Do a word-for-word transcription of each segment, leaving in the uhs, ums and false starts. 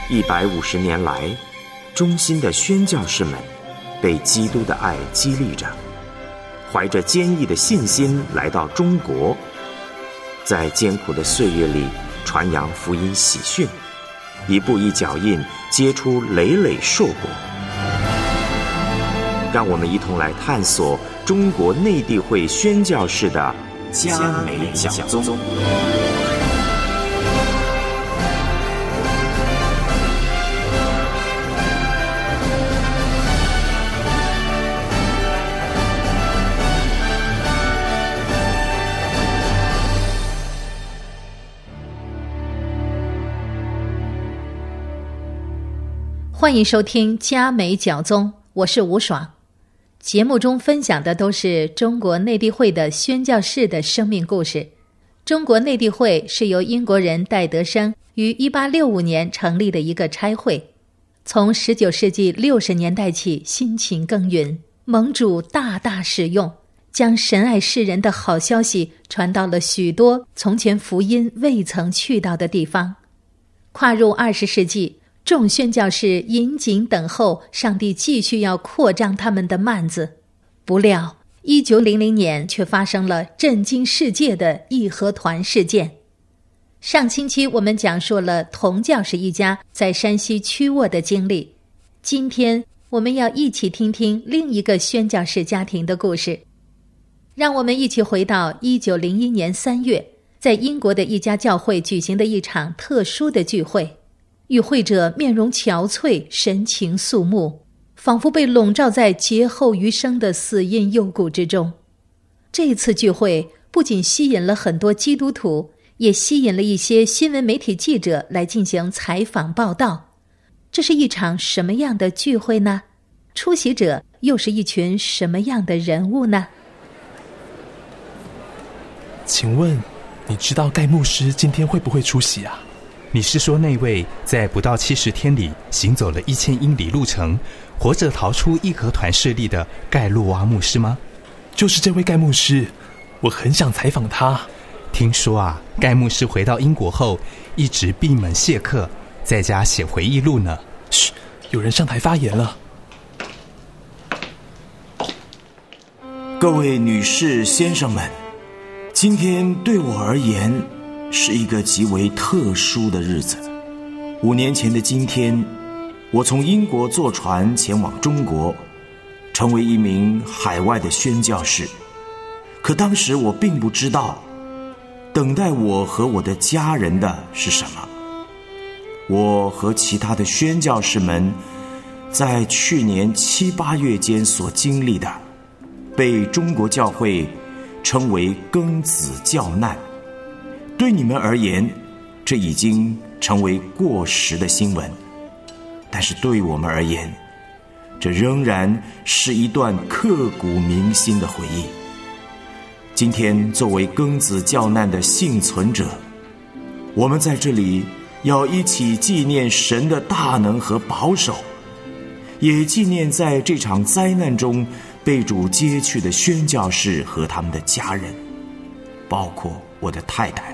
一百五十年来，忠心的宣教士们被基督的爱激励着，怀着坚毅的信心来到中国，在艰苦的岁月里传扬福音喜讯，一步一脚印结出累累硕果。让我们一同来探索中国内地会宣教士的嘉美讲宗。 欢迎收听嘉美讲宗，我是吴爽。节目中分享的都是中国内地会的宣教士的生命故事。中国内地会是由英国人戴德生于一八六五年成立的一个差会，从十九世纪六十年代起辛勤耕耘，蒙主大大使用，将神爱世人的好消息传到了许多从前福音未曾去到的地方。跨入二十世纪，众宣教士引颈等候上帝继续要扩张他们的幔子，不料一九零零年却发生了震惊世界的义和团事件。上星期我们讲述了童教士一家在山西曲沃的经历，今天我们要一起听听另一个宣教士家庭的故事。让我们一起回到一九零一年三月，在英国的一家教会举行的一场特殊的聚会。与会者面容憔悴，神情肃穆，仿佛被笼罩在劫后余生的死荫幽谷之中。这次聚会不仅吸引了很多基督徒，也吸引了一些新闻媒体记者来进行采访报道。这是一场什么样的聚会呢？出席者又是一群什么样的人物呢？ 请问你知道盖牧师今天会不会出席啊？ 你是说那位在不到七十天里行走了一千英里路程，活着逃出义和团势力的盖洛瓦牧师吗？ 就是这位盖牧师，我很想采访他。 听说啊，盖牧师回到英国后一直闭门谢客，在家写回忆录呢。 嘘，有人上台发言了。 各位女士先生们，今天对我而言是一个极为特殊的日子。五年前的今天，我从英国坐船前往中国，成为一名海外的宣教士。可当时我并不知道，等待我和我的家人的是什么。我和其他的宣教士们在去年七八月间所经历的，被中国教会称为庚子教难。对你们而言，这已经成为过时的新闻，但是对我们而言，这仍然是一段刻骨铭心的回忆。今天作为庚子教难的幸存者，我们在这里要一起纪念神的大能和保守，也纪念在这场灾难中被主接去的宣教士和他们的家人，包括我的太太。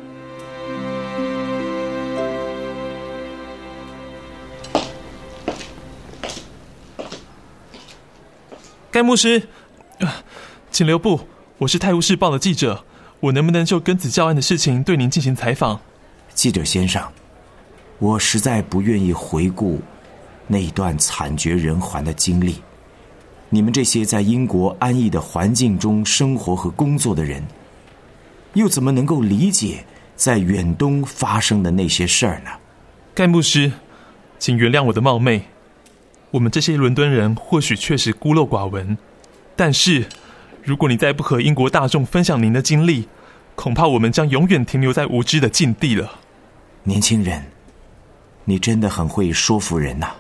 盖牧师、呃、请留步，我是泰晤士报的记者，我能不能就庚子教案的事情对您进行采访？ 记者先生，我实在不愿意回顾那一段惨绝人寰的经历。你们这些在英国安逸的环境中生活和工作的人，又怎么能够理解在远东发生的那些事儿呢？ 盖牧师，请原谅我的冒昧，我们这些伦敦人或许确实孤陋寡闻，但是如果你再不和英国大众分享您的经历，恐怕我们将永远停留在无知的境地了。 年轻人，你真的很会说服人呐、啊。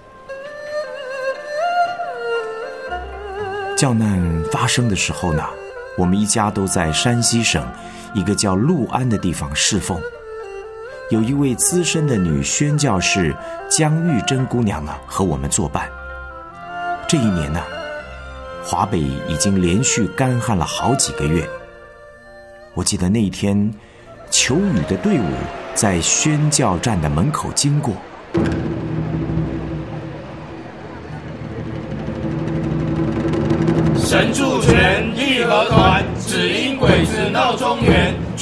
教难发生的时候呢，我们一家都在山西省一个叫六安的地方侍奉。有一位资深的女宣教士江玉珍姑娘呢，和我们作伴。这一年呢，华北已经连续干旱了好几个月。我记得那一天，求雨的队伍在宣教站的门口经过，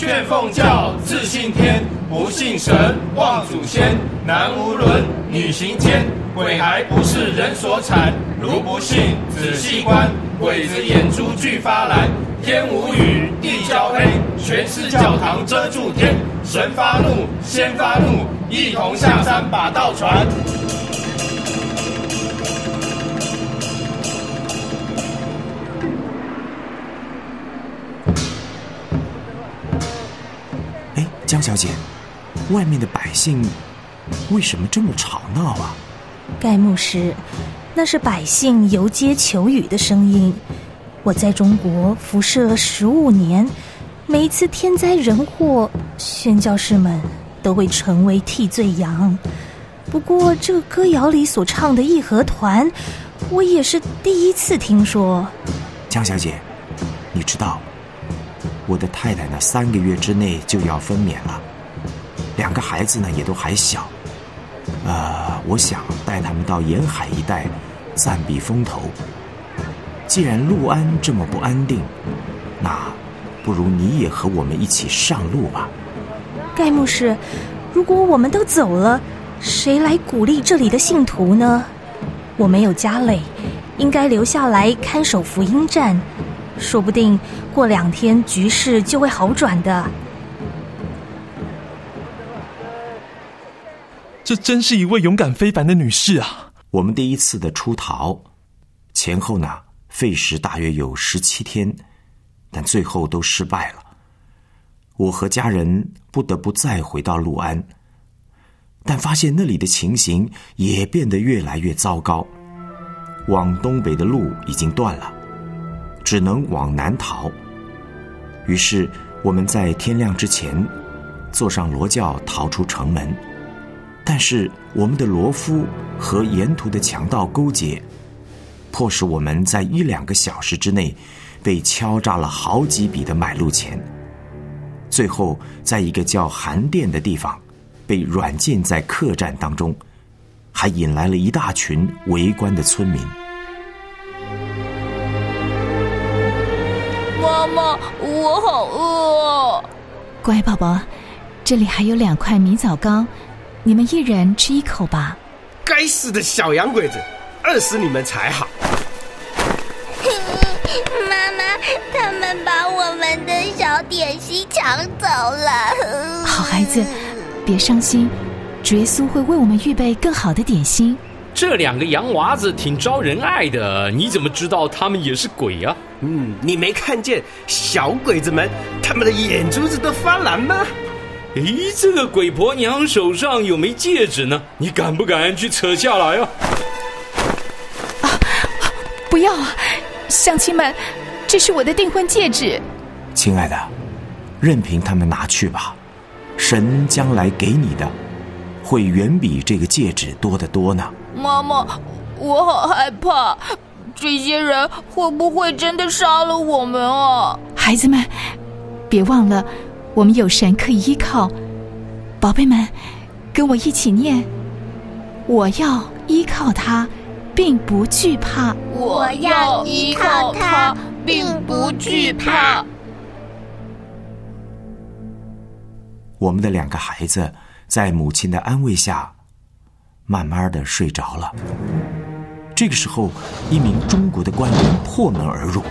劝奉教，自信天，不信神，望祖先。男无伦，女行奸，鬼还不是人所产。如不信，仔细观，鬼子眼珠俱发蓝。天无雨，地焦黑，全是教堂遮住天。神发怒，仙发怒，一同下山把道传。 哎，江小姐，外面的百姓为什么这么吵闹啊？ 盖牧师，那是百姓游街求雨的声音。我在中国服侍了十五年，每一次天灾人祸，宣教士们都会成为替罪羊。不过这个歌谣里所唱的义和团，我也是第一次听说。 江小姐，你知道我的太太呢，三个月之内就要分娩了，两个孩子呢也都还小，呃，我想带他们到沿海一带暂避风头。既然陆安这么不安定，那不如你也和我们一起上路吧。 盖牧师，如果我们都走了，谁来鼓励这里的信徒呢？我没有家累，应该留下来看守福音站，说不定过两天局势就会好转的。 这真是一位勇敢非凡的女士啊！ 我们第一次的出逃前后呢费时大约有十七天，但最后都失败了。我和家人不得不再回到陆安，但发现那里的情形也变得越来越糟糕。往东北的路已经断了，只能往南逃。于是我们在天亮之前坐上骡轿逃出城门，但是我们的骡夫和沿途的强盗勾结，迫使我们在一两个小时之内被敲诈了好几笔的买路钱，最后在一个叫韩店的地方被软禁在客栈当中，还引来了一大群围观的村民。 妈妈，我好饿。 乖宝宝，这里还有两块米枣糕，你们一人吃一口吧。 该死的小洋鬼子，饿死你们才好。 妈妈，他们把我们的小点心抢走了。 好孩子，别伤心，主耶稣会为我们预备更好的点心。 这两个洋娃子挺招人爱的，你怎么知道他们也是鬼啊？ 嗯，你没看见小鬼子们他们的眼珠子都发蓝吗？ 咦，这个鬼婆娘手上有枚戒指呢，你敢不敢去扯下来啊？ 啊，不要啊！乡亲们，这是我的订婚戒指。 亲爱的，任凭他们拿去吧，神将来给你的会远比这个戒指多得多呢。 妈妈，我好害怕，这些人会不会真的杀了我们啊？ 孩子们，别忘了我们有神可以依靠。宝贝们，跟我一起念：我要依靠他，并不惧怕。 我要依靠他，并不惧怕。 我们的两个孩子在母亲的安慰下慢慢的睡着了。这个时候，一名中国的官员破门而入。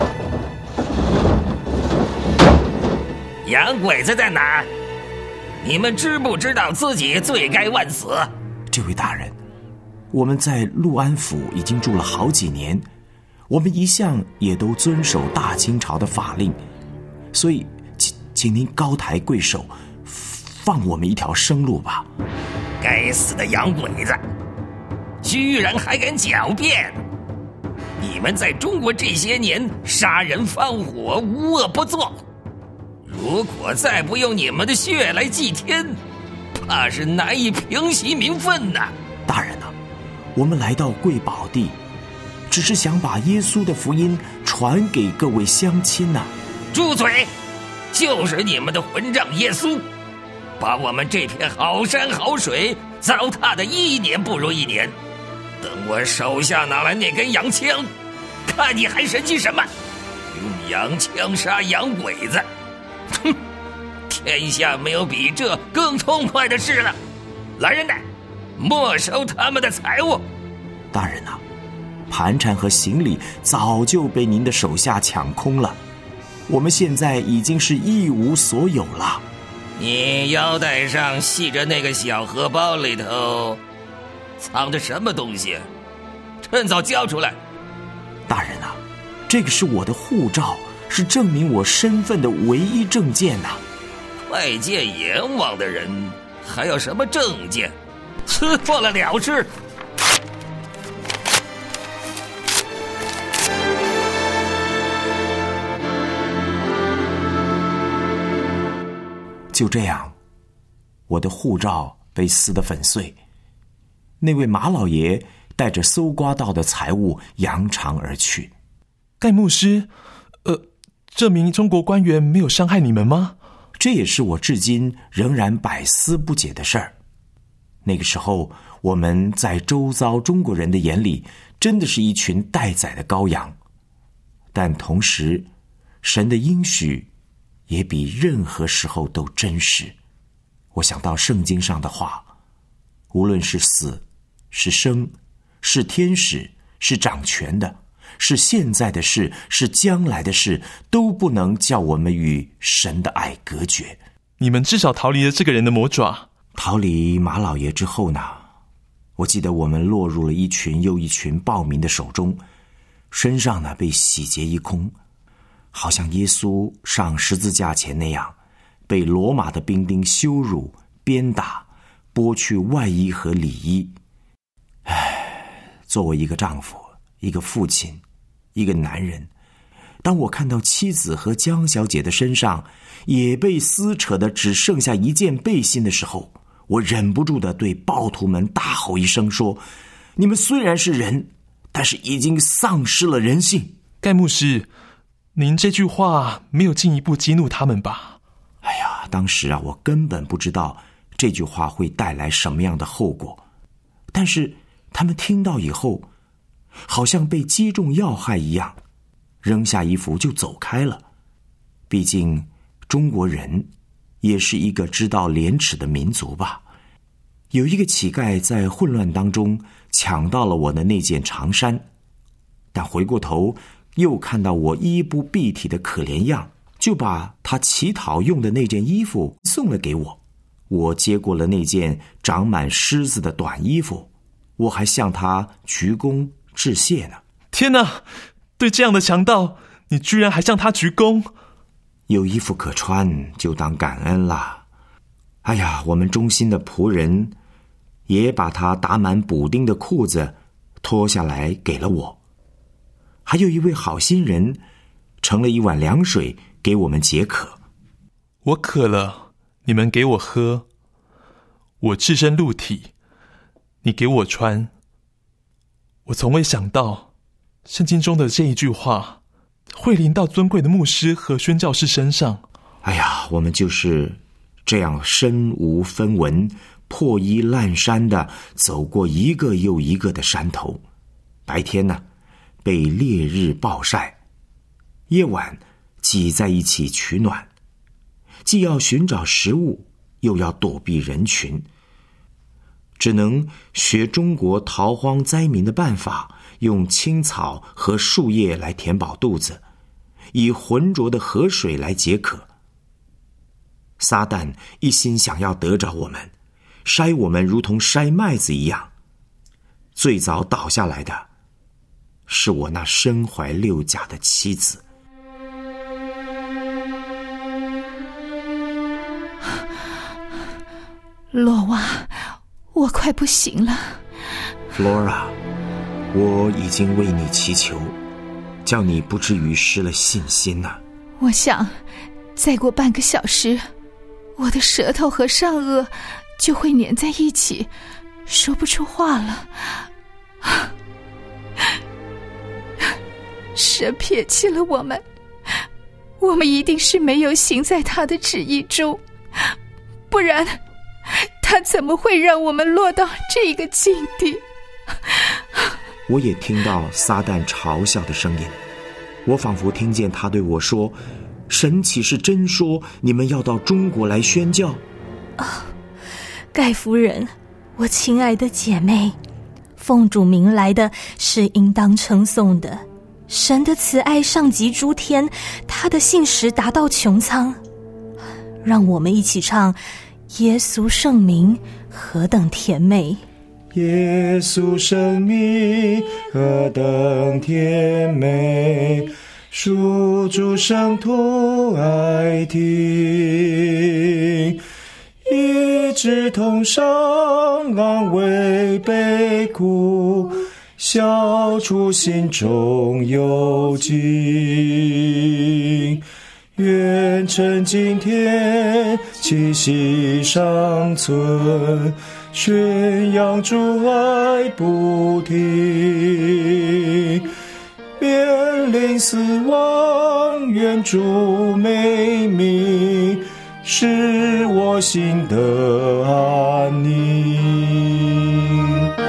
洋鬼子在哪儿？你们知不知道自己罪该万死？ 这位大人，我们在陆安府已经住了好几年，我们一向也都遵守大清朝的法令，所以请请您高抬贵手，放我们一条生路吧。 该死的洋鬼子，居然还敢狡辩！你们在中国这些年杀人放火，无恶不作，如果再不用你们的血来祭天，怕是难以平息民愤呐。 大人啊，我们来到贵宝地，只是想把耶稣的福音传给各位乡亲呐。 住嘴！就是你们的混账耶稣，把我们这片好山好水糟蹋的一年不如一年。等我手下拿来那根洋枪，看你还神气什么？用洋枪杀洋鬼子，哼！ 天下没有比这更痛快的事了。来人呐，没收他们的财物。 大人啊，盘缠和行李早就被您的手下抢空了，我们现在已经是一无所有了。 你腰带上系着那个小荷包里头藏着什么东西？趁早交出来。 大人啊，这个是我的护照，是证明我身份的唯一证件呐、啊。 快见阎王的人还要什么证件？吃破了了之。 就这样，我的护照被撕得粉碎。那位马老爷带着搜刮到的财物扬长而去。 盖牧师，呃，这名中国官员没有伤害你们吗？ 这也是我至今仍然百思不解的事儿。那个时候，我们在周遭中国人的眼里，真的是一群待宰的羔羊。但同时，神的应许也比任何时候都真实。我想到圣经上的话，无论是死，是生，是天使，是掌权的，是现在的事，是将来的事，都不能叫我们与神的爱隔绝。 你们至少逃离了这个人的魔爪。 逃离马老爷之后呢，我记得我们落入了一群又一群暴民的手中，身上呢被洗劫一空，好像耶稣上十字架前那样，被罗马的兵丁羞辱、鞭打，剥去外衣和里衣。唉，作为一个丈夫，一个父亲，一个男人，当我看到妻子和江小姐的身上也被撕扯的只剩下一件背心的时候，我忍不住地对暴徒们大吼一声说：你们虽然是人，但是已经丧失了人性。 盖牧师，您这句话没有进一步激怒他们吧？ 哎呀，当时啊，我根本不知道这句话会带来什么样的后果。但是他们听到以后，好像被击中要害一样，扔下衣服就走开了。毕竟中国人也是一个知道廉耻的民族吧。有一个乞丐在混乱当中抢到了我的那件长衫，但回过头又看到我衣不蔽体的可怜样，就把他乞讨用的那件衣服送了给我。我接过了那件长满虱子的短衣服，我还向他鞠躬致谢呢。 天哪，对这样的强盗，你居然还向他鞠躬！ 有衣服可穿就当感恩啦。哎呀，我们忠心的仆人也把他打满补丁的裤子脱下来给了我。还有一位好心人盛了一碗凉水给我们解渴。 我渴了，你们给我喝；我赤身露体，你给我穿。我从未想到，圣经中的这一句话会临到尊贵的牧师和宣教士身上。 哎呀，我们就是这样身无分文、破衣烂衫的走过一个又一个的山头。白天呢，被烈日暴晒；夜晚挤在一起取暖，既要寻找食物，又要躲避人群，只能学中国逃荒灾民的办法，用青草和树叶来填饱肚子，以浑浊的河水来解渴。撒旦一心想要得着我们，筛我们如同筛麦子一样。最早倒下来的是我那身怀六甲的妻子。 罗娃，我快不行了。 Flora， 我已经为你祈求，叫你不至于失了信心呐、啊。 我想再过半个小时，我的舌头和上颚就会粘在一起，说不出话了。神撇弃了我们，我们一定是没有行在他的旨意中，不然他怎么会让我们落到这个境地？ 我也听到撒旦嘲笑的声音，我仿佛听见他对我说： 神岂是真说你们要到中国来宣教？ 啊、哦，盖夫人，我亲爱的姐妹，奉主名来的是应当称颂的。神的慈爱上及诸天，他的信实达到穹苍。让我们一起唱耶稣圣名何等甜美， 耶稣圣名何等甜美，属主圣徒爱听，医治痛伤，安慰悲苦，消除心中忧惊。愿趁今天气息尚存，宣扬主爱不停，面临死亡，愿主美名，使我心得安宁。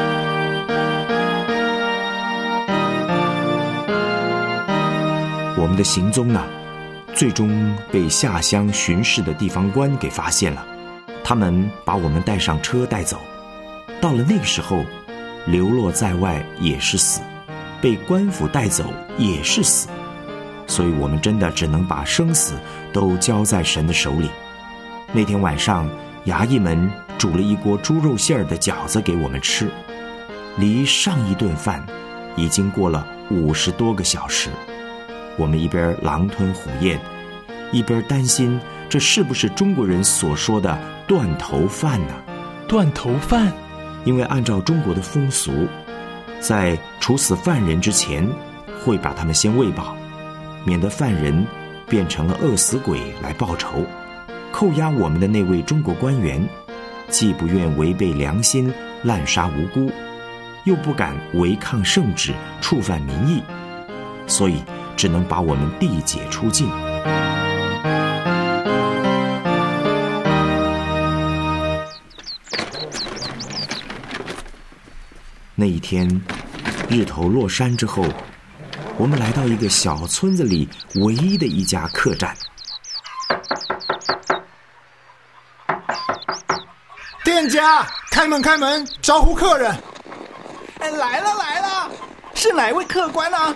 我们的行踪呢，最终被下乡巡视的地方官给发现了，他们把我们带上车带走。到了那个时候，流落在外也是死，被官府带走也是死，所以我们真的只能把生死都交在神的手里。那天晚上，衙役们煮了一锅猪肉馅儿的饺子给我们吃，离上一顿饭已经过了五十多个小时。我们一边狼吞虎咽，一边担心这是不是中国人所说的断头饭呢？ 断头饭？ 因为按照中国的风俗，在处死犯人之前会把他们先喂饱，免得犯人变成了饿死鬼来报仇。扣押我们的那位中国官员既不愿违背良心滥杀无辜，又不敢违抗圣旨触犯民意，所以只能把我们递解出境。那一天日头落山之后，我们来到一个小村子里唯一的一家客栈。 店家，开门开门，招呼客人。哎，来了来了，是哪位客官啊？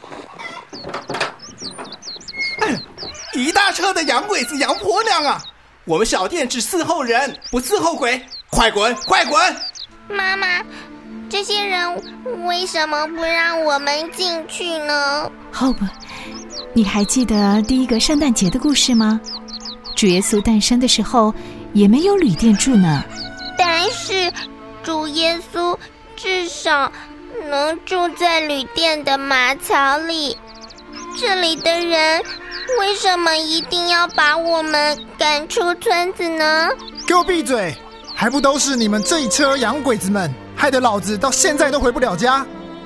一大车的洋鬼子洋婆娘啊！我们小店只伺候人，不伺候鬼，快滚快滚！ 妈妈，这些人为什么不让我们进去呢？ Hope， 你还记得第一个圣诞节的故事吗？主耶稣诞生的时候也没有旅店住呢。 但是主耶稣至少能住在旅店的马槽里，这里的人为什么一定要把我们赶出村子呢？ 给我闭嘴！还不都是你们这一车洋鬼子们，害得老子到现在都回不了家。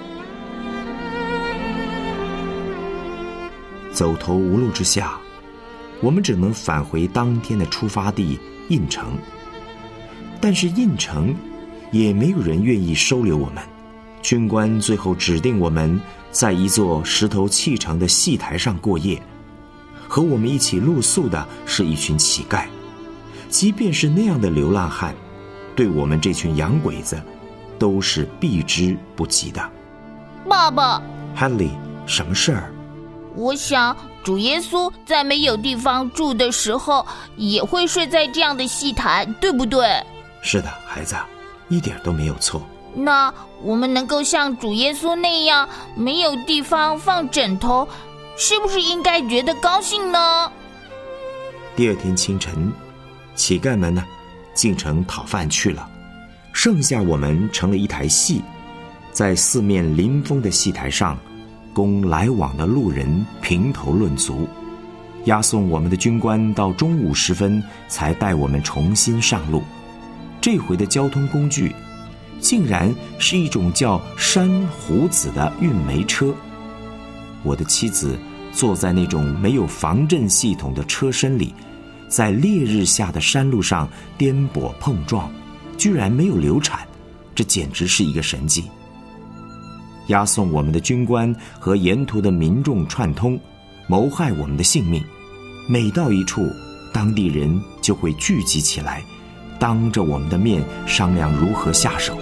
走投无路之下，我们只能返回当天的出发地印城。但是印城也没有人愿意收留我们，军官最后指定我们在一座石头砌成的戏台上过夜。和我们一起露宿的是一群乞丐，即便是那样的流浪汉，对我们这群洋鬼子都是避之不及的。 爸爸， 汉利，什么事儿？ 我想主耶稣在没有地方住的时候也会睡在这样的戏台，对不对？ 是的，孩子，一点都没有错。 那我们能够像主耶稣那样没有地方放枕头，是不是应该觉得高兴呢？ 第二天清晨，乞丐们呢进城讨饭去了，剩下我们成了一台戏，在四面临风的戏台上供来往的路人评头论足。押送我们的军官到中午时分才带我们重新上路。这回的交通工具竟然是一种叫山虎子的运煤车。我的妻子坐在那种没有防震系统的车身里，在烈日下的山路上颠簸碰撞，居然没有流产，这简直是一个神迹。押送我们的军官和沿途的民众串通，谋害我们的性命， 每到一处，当地人就会聚集起来，当着我们的面商量如何下手。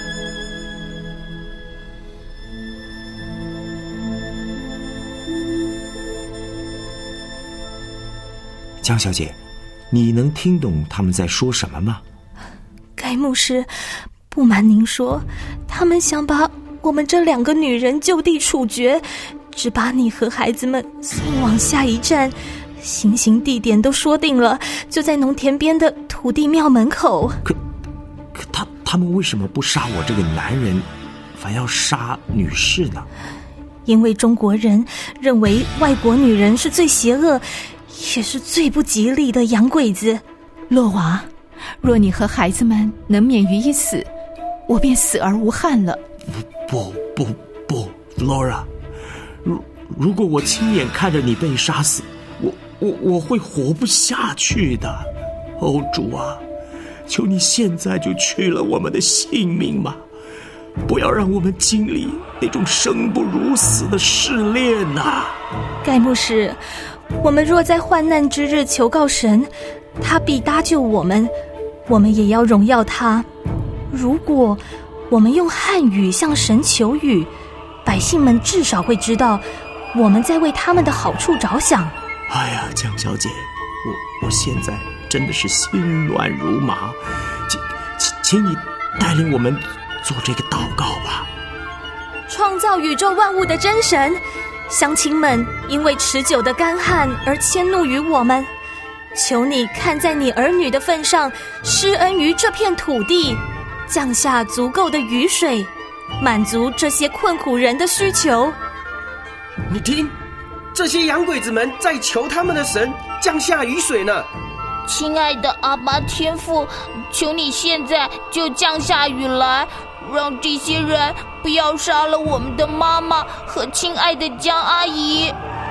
江小姐，你能听懂他们在说什么吗？ 该牧师，不瞒您说，他们想把我们这两个女人就地处决，只把你和孩子们送往下一站，行刑地点都说定了，就在农田边的土地庙门口。 可可他他们为什么不杀我这个男人，反要杀女士呢？ 因为中国人认为外国女人是最邪恶也是最不吉利的洋鬼子。 洛娃，若你和孩子们能免于一死，我便死而无憾了。 不不不 Flora， 如如果我亲眼看着你被杀死，我我我会活不下去的。哦，主啊，求你现在就去了我们的性命吧，不要让我们经历那种生不如死的试炼啊。 该牧师，我们若在患难之日求告神，他必搭救我们，我们也要荣耀他。如果我们用汉语向神求雨，百姓们至少会知道我们在为他们的好处着想。 哎呀，江小姐，我我现在真的是心乱如麻，请请请你带领我们做这个祷告吧。 创造宇宙万物的真神，乡亲们因为持久的干旱而迁怒于我们，求你看在你儿女的份上，施恩于这片土地，降下足够的雨水，满足这些困苦人的需求。 你听，这些洋鬼子们在求他们的神降下雨水呢。 亲爱的阿爸天父，求你现在就降下雨来，让这些人不要杀了我们的妈妈和亲爱的江阿姨。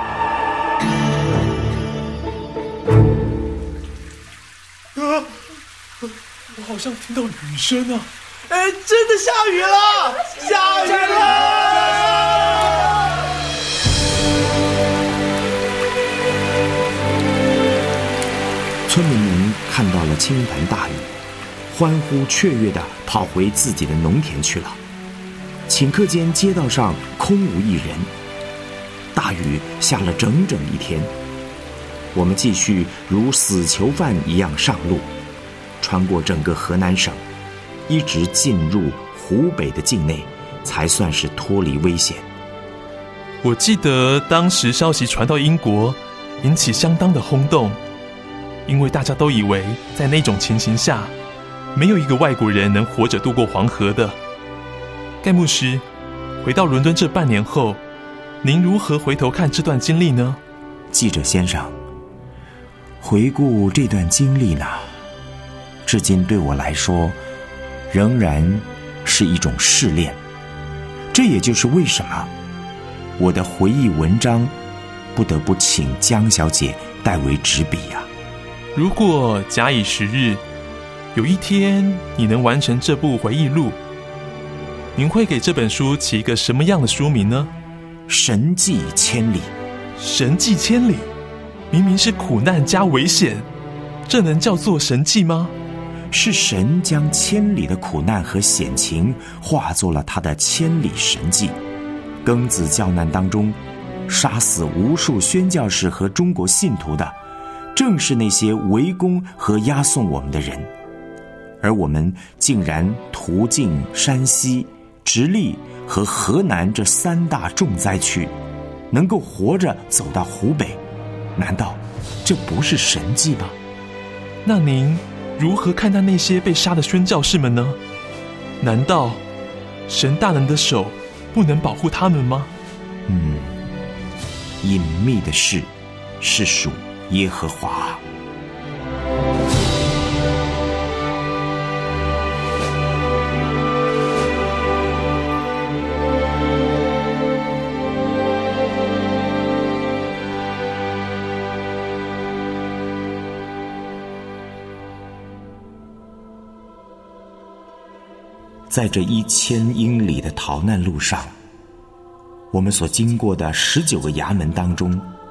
啊，我好像听到雨声啊！ 哎，真的下雨了，下雨了！ 村民们看到了倾盆大雨，欢呼雀跃地跑回自己的农田去了。顷刻间街道上空无一人，大雨下了整整一天。我们继续如死囚犯一样上路，穿过整个河南省，一直进入湖北的境内，才算是脱离危险。 我记得当时消息传到英国，引起相当的轰动，因为大家都以为在那种情形下，没有一个外国人能活着渡过黄河的。盖牧师，回到伦敦这半年后，您如何回头看这段经历呢？ 记者先生，回顾这段经历呢，至今对我来说仍然是一种试炼。这也就是为什么我的回忆文章不得不请江小姐代为执笔啊。 如果假以时日，有一天你能完成这部回忆录，您会给这本书起一个什么样的书名呢？ 神迹千里。 神迹千里，明明是苦难加危险，这能叫做神迹吗？ 是神将千里的苦难和险情化作了他的千里神迹。庚子教难当中，杀死无数宣教士和中国信徒的，正是那些围攻和押送我们的人。而我们竟然途径山西、直隶和河南这三大重灾区，能够活着走到湖北，难道这不是神迹吗？ 那您如何看待那些被杀的宣教士们呢？难道神大能的手不能保护他们吗？ 嗯，隐秘的事是属耶和华。在这一千英里的逃难路上，我们所经过的十九个衙门当中，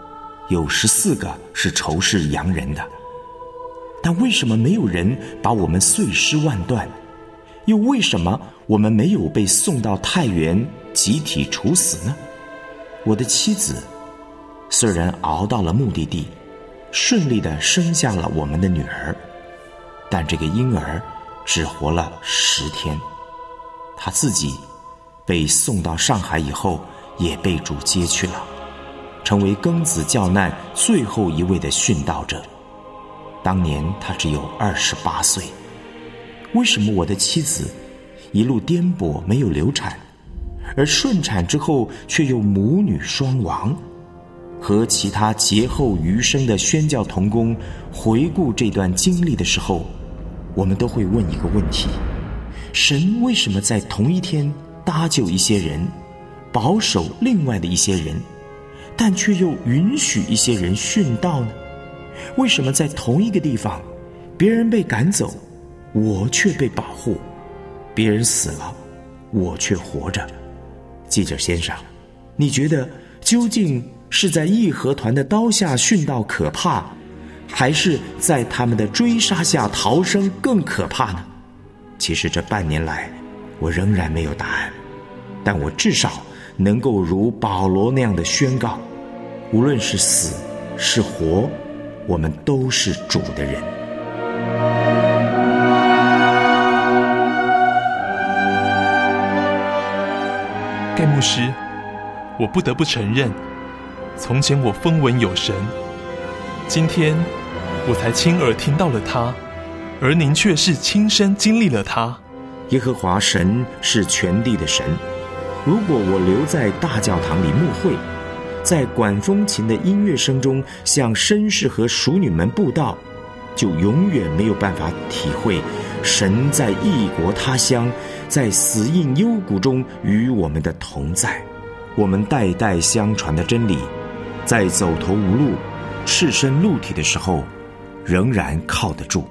有十四个是仇视洋人的。但为什么没有人把我们碎尸万段？又为什么我们没有被送到太原集体处死呢？我的妻子虽然熬到了目的地，顺利地生下了我们的女儿，但这个婴儿只活了十天。她自己被送到上海以后，也被主接去了，成为庚子教难最后一位的殉道者。当年她只有二十八岁。为什么我的妻子一路颠簸没有流产，而顺产之后却又母女双亡？和其他劫后余生的宣教同工回顾这段经历的时候，我们都会问一个问题：神为什么在同一天搭救一些人，保守另外的一些人，但却又允许一些人殉道呢？为什么在同一个地方，别人被赶走，我却被保护；别人死了，我却活着？记者先生，你觉得究竟是在义和团的刀下殉道可怕，还是在他们的追杀下逃生更可怕呢？其实这半年来，我仍然没有答案，但我至少能够如保罗那样的宣告：无论是死是活，我们都是主的人。 盖牧师，我不得不承认，从前我风闻有神，今天我才亲耳听到了他，而您却是亲身经历了他。 耶和华神是全地的神，如果我留在大教堂里牧会，在管风琴的音乐声中向绅士和淑女们布道，就永远没有办法体会神在异国他乡，在死荫幽谷中与我们的同在。我们代代相传的真理，在走投无路、赤身露体的时候，仍然靠得住。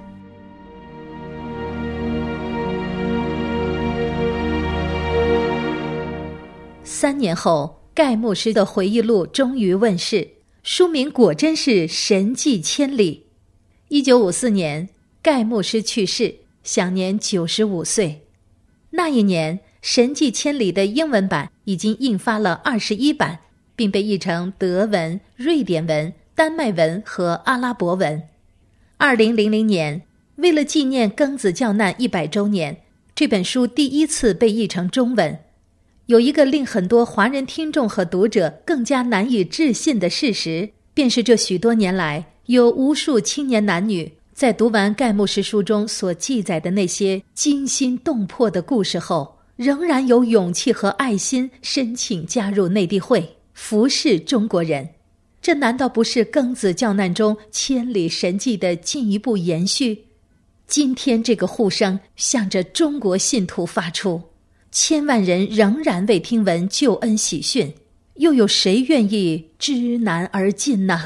三年后，盖牧师的回忆录终于问世，书名果真是神迹千里。一九五四年，盖牧师去世，享年九十五岁。那一年，神迹千里的英文版已经印发了二十一版，并被译成德文、瑞典文、丹麦文和阿拉伯文。二零零零年，为了纪念庚子教难一百周年，这本书第一次被译成中文。有一个令很多华人听众和读者更加难以置信的事实，便是这许多年来，有无数青年男女在读完盖牧师书中所记载的那些惊心动魄的故事后，仍然有勇气和爱心申请加入内地会，服侍中国人。这难道不是庚子教难中千里神迹的进一步延续？今天这个呼声向着中国信徒发出，千万人仍然未听闻救恩喜讯，又有谁愿意知难而进呢？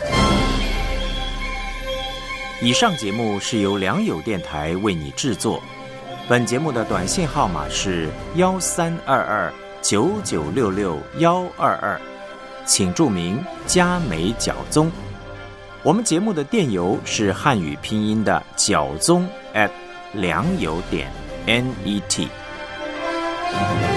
以上节目是由良友电台为你制作，本节目的短信号码是幺三二二九九六六幺二二，请注明嘉美角宗。我们节目的电邮是汉语拼音的角宗 at 良友点 net。